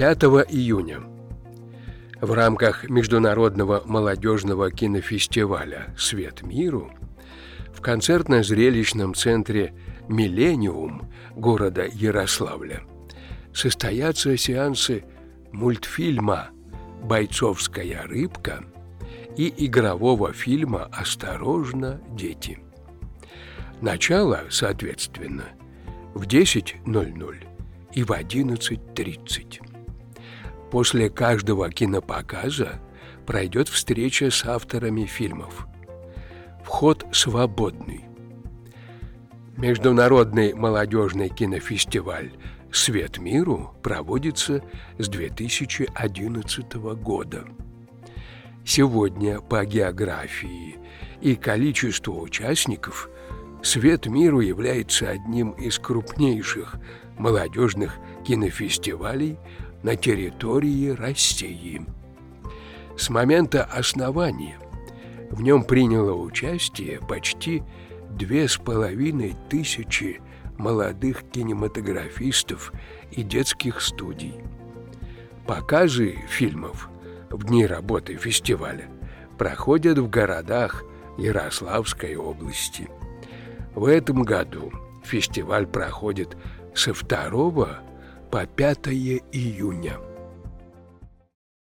5 июня в рамках Международного молодежного кинофестиваля «Свет миру» в концертно-зрелищном центре «Миллениум» города Ярославля состоятся сеансы мультфильма «Бойцовская рыбка» и игрового фильма «Осторожно, дети». Начало, соответственно, в 10:00 и в 11:30. После каждого кинопоказа пройдет встреча с авторами фильмов. Вход свободный. Международный молодежный кинофестиваль «Свет миру» проводится с 2011 года. Сегодня по географии и количеству участников «Свет миру» является одним из крупнейших молодежных кинофестивалей на территории России. С момента основания в нем приняло участие почти 2500 молодых кинематографистов и детских студий. Показы фильмов в дни работы фестиваля проходят в городах Ярославской области. В этом году фестиваль проходит со 2 по 5 июня.